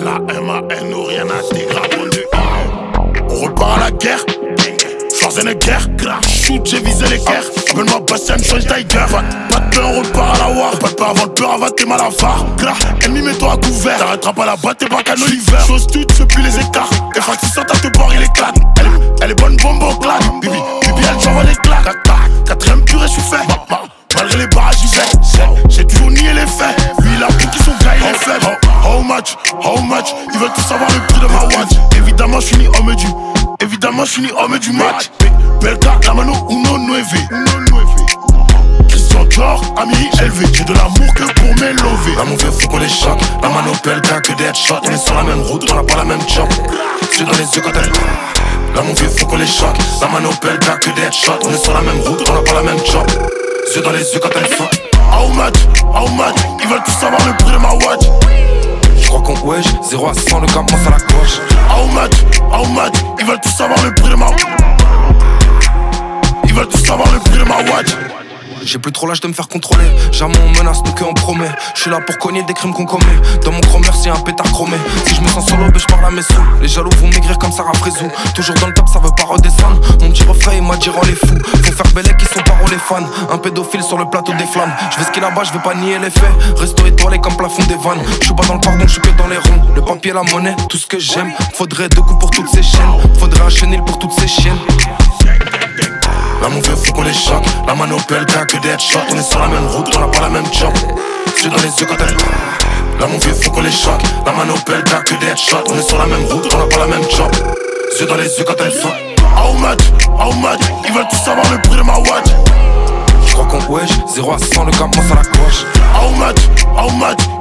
L-A-M-A-N ou rien à dégrader. On repart à la guerre. Schwarzenegger, shoot, j'ai visé les guerres. Appelle-moi Bastien, change Tiger. Pas de peur, on repart à la war. Pas de peur avant le peur, avant t'es mal à phare. Ennemi, mets-toi à couvert. T'arrêteras pas la batte, t'es pas qu'un Oliver. Chose toute, je plus les écarts. Et Francis sort à te bord, il éclate. Elle est bonne bombe au claque. Bibi, elle j'envoie des claques. Quatrième purée, je suis fait. Malgré les barrages, j'y vais. J'ai toujours nié les faits. Lui, il a pris qui sont gars, il est faible. How much, ils veulent tous savoir le prix de ma watch. Évidemment, je suis ni homme du. Évidemment, je suis ni homme du match. Belka, la mano, uno nueve. Christian Dior, Amiri élevé. J'ai de l'amour que pour m'élever. La mon vieux, faut qu'on les choque. La mano, Belka, que des headshots. On est sur la même route, on a pas la même job. Yeux dans les yeux quand elle. Là mon vieux, faut qu'on les choque. La mano, Belka, que des headshots. On est sur la même route, on a pas la même job. Yeux dans les yeux quand elle fuck. How much, ils veulent tous savoir le prix de ma watch. Je crois qu'on wesh, 0 à 100, le gars pense à la gauche. How much, ils veulent tous savoir le prix de ma watch. Ils veulent tous savoir le prix de ma watch. J'ai plus trop l'âge de me faire contrôler. Jamais on menace, nous que on promet. Je suis là pour cogner des crimes qu'on commet. Dans mon chromeur, c'est un pétard chromé. Si je me sens solo, je parle à mes sous. Les jaloux vont maigrir comme Sarah Frézou. Toujours dans le top, ça veut pas redescendre. Mon petit refrain, il m'a dit rend les fous. Faut faire belle qui sont paroles les fans. Un pédophile sur le plateau des flammes. Je vais skier là-bas, je vais pas nier les faits. Resto étoilé comme plafond des vannes. Je suis pas dans le pardon, je suis que dans les ronds. Le papier, la monnaie, tout ce que j'aime. Faudrait 2 coups pour toutes ces chaînes. Faudrait un chenil pour toutes ces chiennes. Là mon vieux, faut qu'on les choque. La mano Belka, que des headshots. On est sur la même route, on a pas la même job. Yeux dans les yeux quand elle. Là mon vieux, faut qu'on les choque. La mano Belka, que des headshots. On est sur la même route, on a pas la même job. Yeux dans les yeux quand elle fuck. How much, ils veulent tous savoir le prix de ma watch. Je crois qu'on wesh, 0 à 100, le gars pense à la gauche. How much,